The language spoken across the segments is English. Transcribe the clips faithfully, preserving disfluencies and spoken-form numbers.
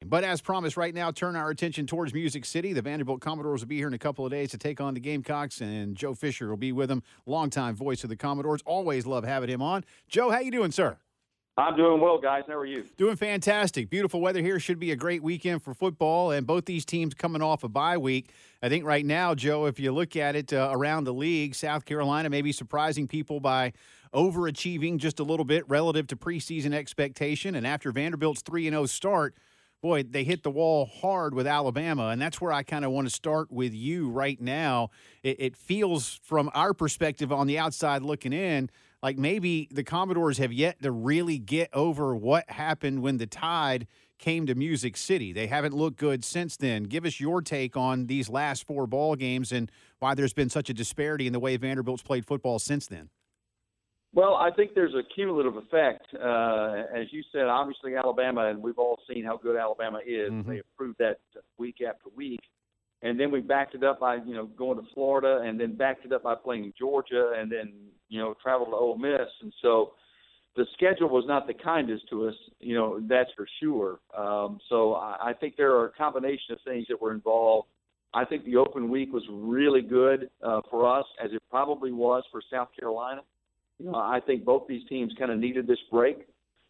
But as promised, right now, turn our attention towards Music City. The Vanderbilt Commodores will be here in a couple of days to take on the Gamecocks, and Joe Fisher will be with them, longtime voice of the Commodores. Always love having him on. Joe, how you doing, sir? I'm doing well, guys. How are you? Doing fantastic. Beautiful weather here. Should be a great weekend for football, and both these teams coming off a bye week. I think right now, Joe, if you look at it uh, around the league, South Carolina may be surprising people by overachieving just a little bit relative to preseason expectation. And after Vanderbilt's three and oh start, boy, they hit the wall hard with Alabama, and that's where I kind of want to start with you right now. It, it feels, from our perspective on the outside looking in, like maybe the Commodores have yet to really get over what happened when the Tide came to Music City. They haven't looked good since then. Give us your take on these last four ball games and why there's been such a disparity in the way Vanderbilt's played football since then. Well, I think there's a cumulative effect. Uh, as you said, obviously Alabama, and we've all seen how good Alabama is. Mm-hmm. They have proved that week after week. And then we backed it up by, you know, going to Florida, and then backed it up by playing Georgia, and then, you know, traveled to Ole Miss. And so the schedule was not the kindest to us, you know, that's for sure. Um, so I, I think there are a combination of things that were involved. I think the open week was really good uh, for us, as it probably was for South Carolina. You know, I think both these teams kind of needed this break,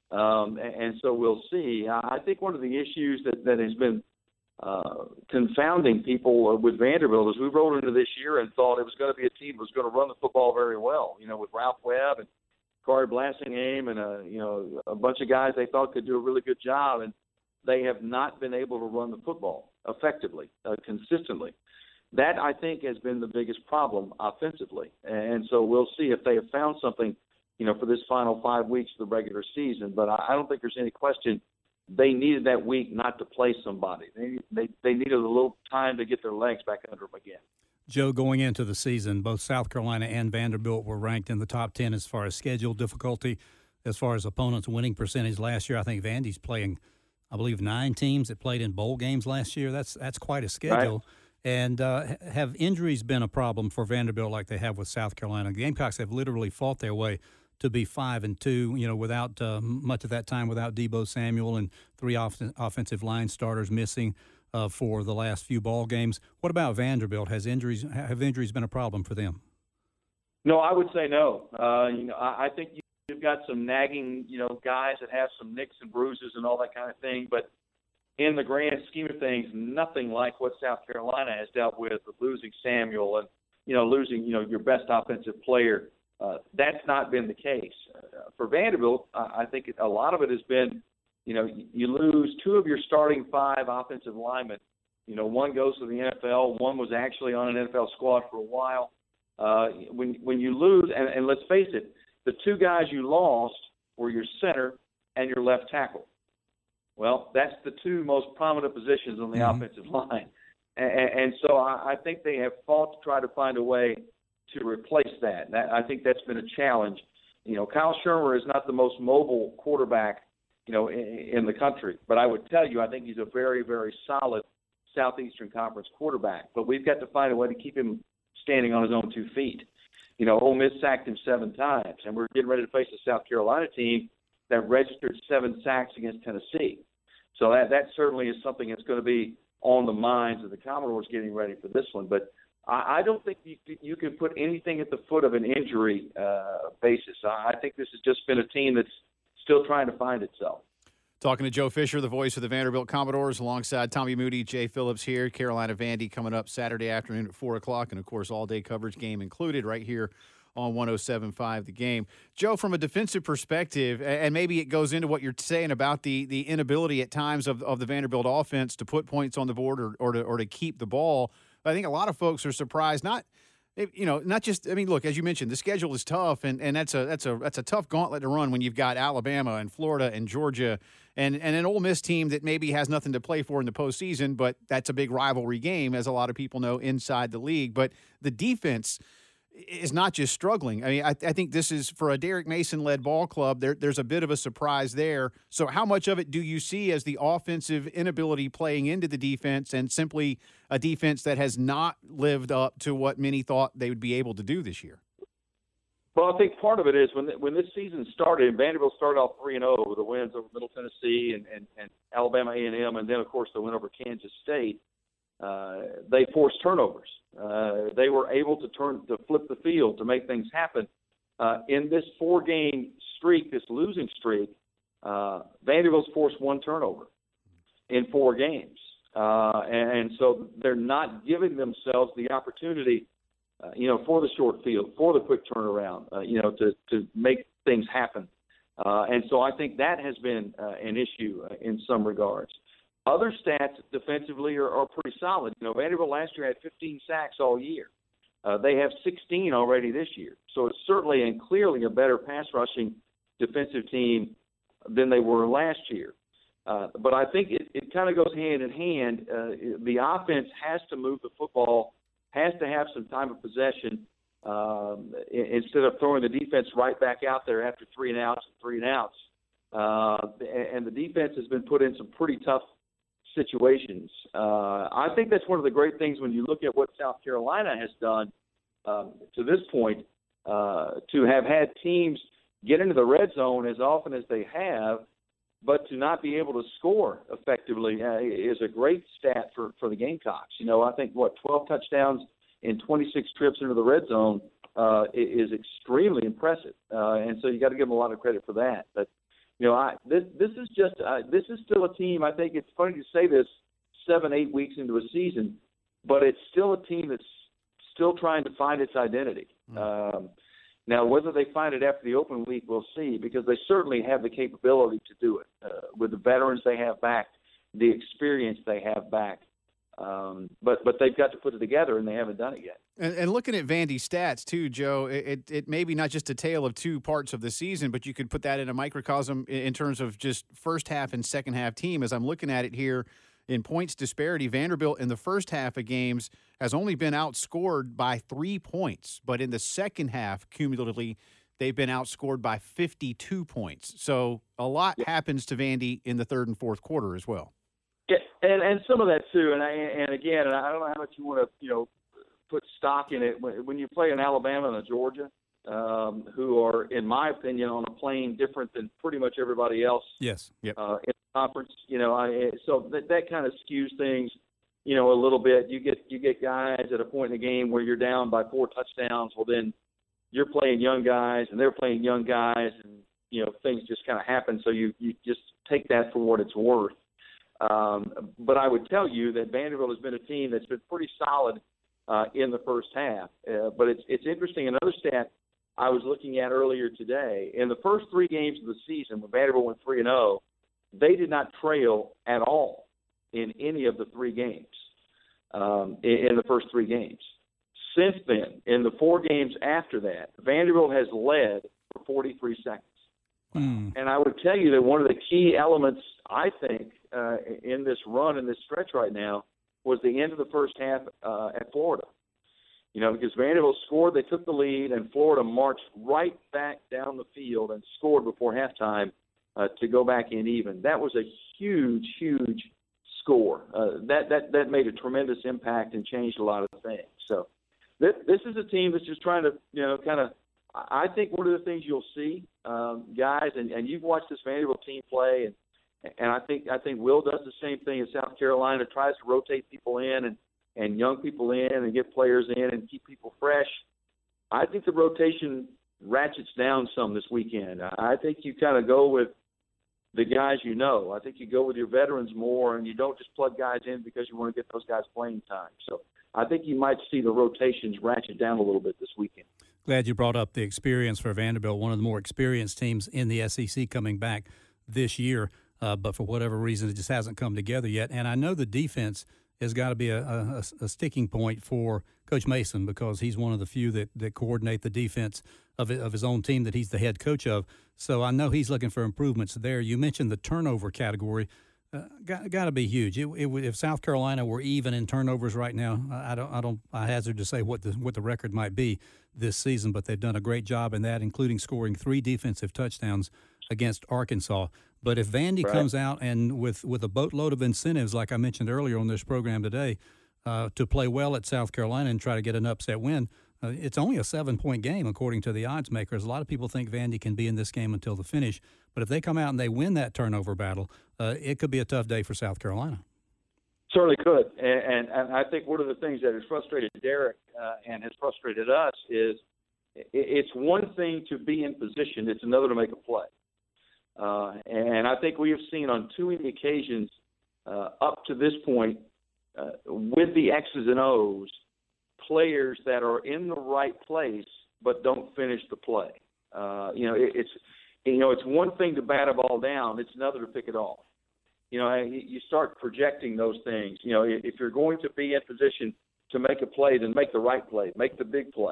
um, and, and so we'll see. I think one of the issues that, that has been uh, confounding people with Vanderbilt is we rolled into this year and thought it was going to be a team that was going to run the football very well, you know, with Ralph Webb and Corey Blasingame and, a, you know, a bunch of guys they thought could do a really good job, and they have not been able to run the football effectively, uh, consistently. That, I think, has been the biggest problem offensively. And so we'll see if they have found something, you know, for this final five weeks of the regular season. But I don't think there's any question they needed that week not to play somebody. They, they, they needed a little time to get their legs back under them again. Joe, going into the season, both South Carolina and Vanderbilt were ranked in the top ten as far as schedule difficulty, as far as opponents' winning percentage last year. I think Vandy's playing, I believe, nine teams that played in bowl games last year. That's that's quite a schedule. Right. And uh, have injuries been a problem for Vanderbilt like they have with South Carolina? The Gamecocks have literally fought their way to be five and two, you know, without uh, much of that time without Deebo Samuel and three off- offensive line starters missing uh, for the last few ball games. What about Vanderbilt? Has injuries have injuries been a problem for them? No, I would say no. Uh, you know, I, I think you've got some nagging, you know, guys that have some nicks and bruises and all that kind of thing, but in the grand scheme of things, nothing like what South Carolina has dealt with, with losing Samuel and, you know, losing, you know, your best offensive player. Uh, that's not been the case. Uh, for Vanderbilt, uh, I think a lot of it has been, you know, you lose two of your starting five offensive linemen. You know, one goes to the N F L. One was actually on an N F L squad for a while. Uh, when when you lose, and, and let's face it, the two guys you lost were your center and your left tackle. Well, that's the two most prominent positions on the mm-hmm. offensive line. And, and so I, I think they have fought to try to find a way to replace that. that. I think that's been a challenge. You know, Kyle Shermer is not the most mobile quarterback, you know, in, in the country. But I would tell you, I think he's a very, very solid Southeastern Conference quarterback. But we've got to find a way to keep him standing on his own two feet. You know, Ole Miss sacked him seven times, and we're getting ready to face a South Carolina team that registered seven sacks against Tennessee. So that, that certainly is something that's going to be on the minds of the Commodores getting ready for this one. But I, I don't think you, you can put anything at the foot of an injury uh, basis. I think this has just been a team that's still trying to find itself. Talking to Joe Fisher, the voice of the Vanderbilt Commodores, alongside Tommy Moody, Jay Phillips here. Carolina Vandy coming up Saturday afternoon at four o'clock, and, of course, all-day coverage, game included, right here on one oh seven point five The Game. Joe, from a defensive perspective, and maybe it goes into what you're saying about the the inability at times of, of the Vanderbilt offense to put points on the board or, or, to, or to keep the ball, I think a lot of folks are surprised, not – you know, not just, I mean, look, as you mentioned, the schedule is tough, and, and that's a that's a that's a tough gauntlet to run when you've got Alabama and Florida and Georgia and, and an Ole Miss team that maybe has nothing to play for in the postseason, but that's a big rivalry game, as a lot of people know, inside the league. But the defense is not just struggling. I mean, I, I think this is, for a Derek Mason-led ball club, there, there's a bit of a surprise there. So how much of it do you see as the offensive inability playing into the defense and simply a defense that has not lived up to what many thought they would be able to do this year? Well, I think part of it is when when this season started, Vanderbilt started off three and zero with the wins over Middle Tennessee and, and, and Alabama A and M, and then of course the win over Kansas State. Uh, they forced turnovers. Uh, they were able to turn to flip the field to make things happen. Uh, in this four-game streak, this losing streak, uh, Vanderbilt's forced one turnover in four games, uh, and, and so they're not giving themselves the opportunity. Uh, you know, for the short field, for the quick turnaround, uh, you know, to, to make things happen. Uh, and so I think that has been uh, an issue uh, in some regards. Other stats defensively are, are pretty solid. You know, Vanderbilt last year had fifteen sacks all year. Uh, they have sixteen already this year. So it's certainly and clearly a better pass rushing defensive team than they were last year. Uh, but I think it, it kind of goes hand in hand. Uh, the offense has to move the football, has to have some time of possession um, instead of throwing the defense right back out there after three and outs and three and outs. Uh, and the defense has been put in some pretty tough situations. Uh, I think that's one of the great things when you look at what South Carolina has done um, to this point, uh, to have had teams get into the red zone as often as they have, but to not be able to score effectively uh, is a great stat for, for the Gamecocks. You know, I think, what, twelve touchdowns in twenty-six trips into the red zone uh, is extremely impressive. Uh, and so you got to give them a lot of credit for that. But, you know, I, this this is just uh, – this is still a team. I think it's funny to say this seven, eight weeks into a season, but it's still a team that's still trying to find its identity. Mm. Um Now, whether they find it after the open week, we'll see, because they certainly have the capability to do it uh, with the veterans they have back, the experience they have back. Um, but but they've got to put it together, and they haven't done it yet. And, and looking at Vandy's stats, too, Joe, it, it, it may be not just a tale of two parts of the season, but you could put that in a microcosm in, in terms of just first half and second half team. As I'm looking at it here, in points disparity, Vanderbilt in the first half of games has only been outscored by three points. But in the second half, cumulatively, they've been outscored by fifty-two points. So a lot yeah. happens to Vandy in the third and fourth quarter as well. Yeah, and, and some of that, too. And, I, and again, and I don't know how much you want to, you know, put stock in it. When, when you play an Alabama and a Georgia, um, who are, in my opinion, on a plane different than pretty much everybody else. Yes. Yep. Uh, in the conference, you know, I, so that that kind of skews things, you know, a little bit. You get you get guys at a point in the game where you're down by four touchdowns. Well, then you're playing young guys, and they're playing young guys, and you know things just kind of happen. So you you just take that for what it's worth. Um, but I would tell you that Vanderbilt has been a team that's been pretty solid uh, in the first half. Uh, but it's it's interesting. Another stat I was looking at earlier today, in the first three games of the season, when Vanderbilt went three and zero, they did not trail at all in any of the three games. Um, in, in the first three games. Since then, in the four games after that, Vanderbilt has led for forty-three seconds. Mm. And I would tell you that one of the key elements, I think, uh, in this run, in this stretch right now, was the end of the first half uh, at Florida. You know, because Vanderbilt scored, they took the lead, and Florida marched right back down the field and scored before halftime uh, to go back in even. That was a huge, huge score. Uh, that, that, that made a tremendous impact and changed a lot of things. So this, this is a team that's just trying to, you know, kind of, I think one of the things you'll see, um, guys, and, and you've watched this Vanderbilt team play, and and I think I think Will does the same thing in South Carolina, tries to rotate people in and, and young people in and get players in and keep people fresh. I think the rotation ratchets down some this weekend. I think you kind of go with the guys you know. I think you go with your veterans more, and you don't just plug guys in because you want to get those guys playing time. So I think you might see the rotations ratchet down a little bit this weekend. Glad you brought up the experience for Vanderbilt, one of the more experienced teams in the S E C coming back this year. Uh, but for whatever reason, it just hasn't come together yet. And I know the defense has got to be a, a, a sticking point for Coach Mason, because he's one of the few that, that coordinate the defense of, of his own team that he's the head coach of. So I know he's looking for improvements there. You mentioned the turnover category. Uh, got got to be huge. It, it, if South Carolina were even in turnovers right now, I don't I don't I hazard to say what the what the record might be this season, but they've done a great job in that, including scoring three defensive touchdowns against Arkansas. But if Vandy right. comes out and with, with a boatload of incentives, like I mentioned earlier on this program today, uh, to play well at South Carolina and try to get an upset win, Uh, it's only a seven-point game, according to the odds makers. A lot of people think Vandy can be in this game until the finish. But if they come out and they win that turnover battle, uh, it could be a tough day for South Carolina. Certainly could. And, and, and I think one of the things that has frustrated Derek uh, and has frustrated us is it's one thing to be in position. It's another to make a play. Uh, and I think we have seen on too many occasions uh, up to this point uh, with the X's and O's, players that are in the right place but don't finish the play. Uh, you know, it, it's you know it's one thing to bat a ball down; it's another to pick it off. You know, you start projecting those things. You know, if you're going to be in position to make a play, then make the right play, make the big play.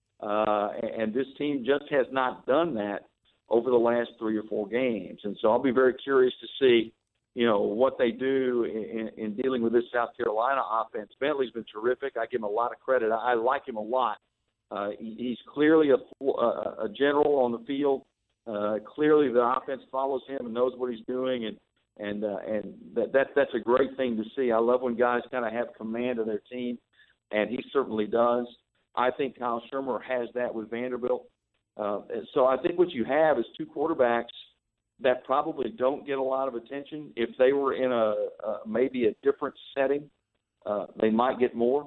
Uh, and this team just has not done that over the last three or four games. And so I'll be very curious to see, you know, what they do in, in dealing with this South Carolina offense. Bentley's been terrific. I give him a lot of credit. I like him a lot. Uh, he's clearly a, a general on the field. Uh, clearly the offense follows him and knows what he's doing, and and uh, and that, that that's a great thing to see. I love when guys kind of have command of their team, and he certainly does. I think Kyle Shermer has that with Vanderbilt. Uh, so I think what you have is two quarterbacks that probably don't get a lot of attention. If they were in a uh, maybe a different setting, uh, they might get more.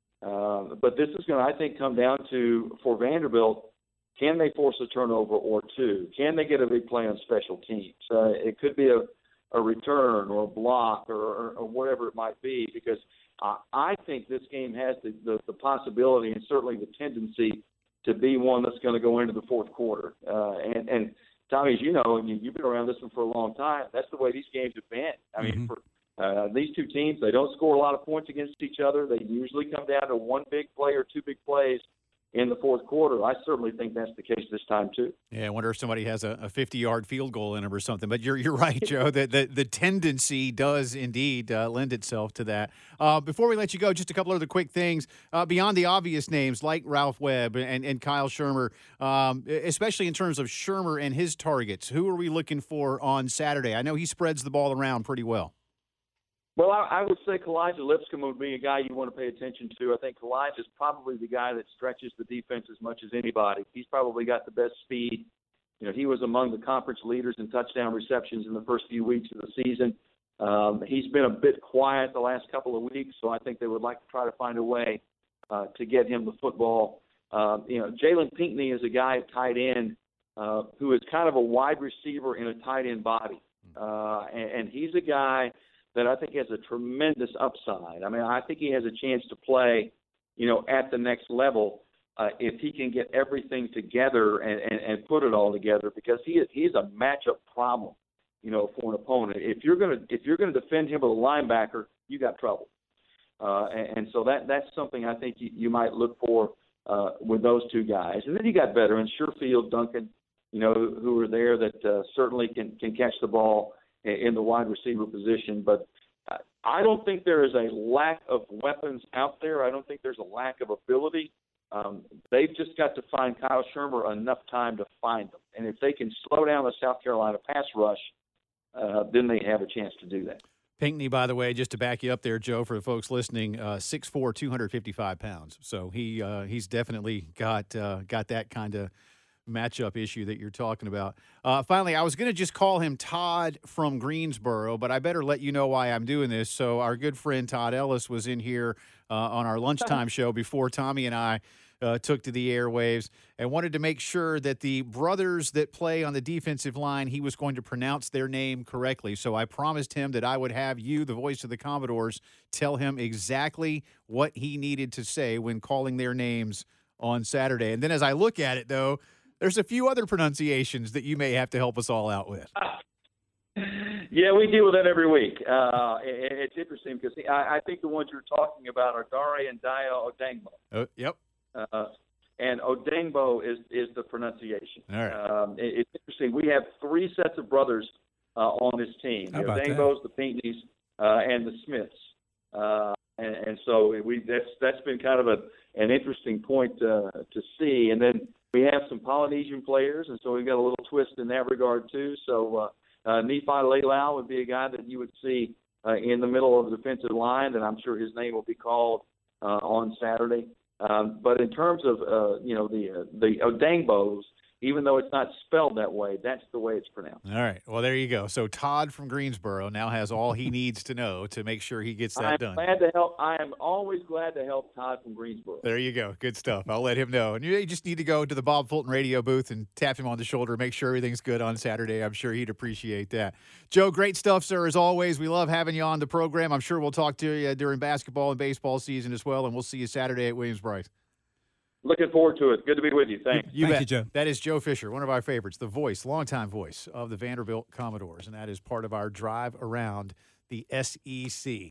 Uh, but this is going to, I think, come down to, for Vanderbilt, can they force a turnover or two? Can they get a big play on special teams? Uh, it could be a, a return or a block or, or, or whatever it might be, because uh, I think this game has the, the, the possibility and certainly the tendency to be one that's going to go into the fourth quarter. Uh, and, and Tommy, as you know, and you've been around this one for a long time, that's the way these games have been. I mean, mm-hmm. for uh, these two teams, they don't score a lot of points against each other. They usually come down to one big play or two big plays in the fourth quarter. I certainly think that's the case this time too. Yeah, I wonder if somebody has a fifty-yard field goal in him or something. But you're you're right, Joe. that the, the tendency does indeed uh, lend itself to that. Uh, before we let you go, just a couple other quick things uh, beyond the obvious names like Ralph Webb and, and Kyle Shermer, um, especially in terms of Shermer and his targets. Who are we looking for on Saturday? I know he spreads the ball around pretty well. Well, I, I would say Kalijah Lipscomb would be a guy you want to pay attention to. I think Kalijah is probably the guy that stretches the defense as much as anybody. He's probably got the best speed. You know, he was among the conference leaders in touchdown receptions in the first few weeks of the season. Um, he's been a bit quiet the last couple of weeks, so I think they would like to try to find a way uh, to get him the football. Uh, you know, Jalen Pinckney is a guy at tight end uh, who is kind of a wide receiver in a tight end body, uh, and, and he's a guy that I think has a tremendous upside. I mean, I think he has a chance to play, you know, at the next level uh, if he can get everything together and, and, and put it all together, because he is, he's a matchup problem, you know, for an opponent. If you're gonna if you're gonna defend him with a linebacker, you got trouble. Uh, and, and so that that's something I think you, you might look for uh, with those two guys. And then you got veterans, Sherfield, Duncan, you know, who are there that uh, certainly can can catch the ball in the wide receiver position. But I don't think there is a lack of weapons out there. I don't think there's a lack of ability. Um, they've just got to find Kyle Shermer enough time to find them. And if they can slow down the South Carolina pass rush, uh, then they have a chance to do that. Pinckney, by the way, just to back you up there, Joe, for the folks listening, uh, six foot four, two hundred fifty-five pounds. So he uh, he's definitely got uh, got that kind of matchup issue that you're talking about. Uh, finally, I was going to just call him Todd from Greensboro, but I better let you know why I'm doing this. So our good friend Todd Ellis was in here uh, on our lunchtime show before Tommy and I uh, took to the airwaves, and wanted to make sure that the brothers that play on the defensive line, he was going to pronounce their name correctly. So I promised him that I would have you, the voice of the Commodores, tell him exactly what he needed to say when calling their names on Saturday. And then as I look at it, though, there's a few other pronunciations that you may have to help us all out with. Yeah, we deal with that every week. Uh, it, it's interesting because I, I think the ones you're talking about are Dare and Dio Odengbo. Oh, yep. Uh, and Odengbo is, is the pronunciation. All right. Um, it, it's interesting. We have three sets of brothers uh, on this team. How the about Odengbo's, the Pinckneys, uh, and the Smiths. Uh, and, and so we that's that's been kind of a an interesting point uh, to see. And then we have some Polynesian players, and so we've got a little twist in that regard too. So uh, uh, Nephi Lelau would be a guy that you would see uh, in the middle of the defensive line, and I'm sure his name will be called uh, on Saturday. Um, but in terms of uh, you know the uh, the Odangbos, even though it's not spelled that way, that's the way it's pronounced. All right. Well, there you go. So Todd from Greensboro now has all he needs to know to make sure he gets that I'm done. glad to help. I am always glad to help Todd from Greensboro. There you go. Good stuff. I'll let him know. And you just need to go to the Bob Fulton radio booth and tap him on the shoulder, make sure everything's good on Saturday. I'm sure he'd appreciate that. Joe, great stuff, sir, as always. We love having you on the program. I'm sure we'll talk to you during basketball and baseball season as well, and we'll see you Saturday at Williams-Brice. Looking forward to it. Good to be with you. Thanks. You Thank bet. you, Joe. That is Joe Fisher, one of our favorites, the voice, longtime voice of the Vanderbilt Commodores, and that is part of our drive around the S E C.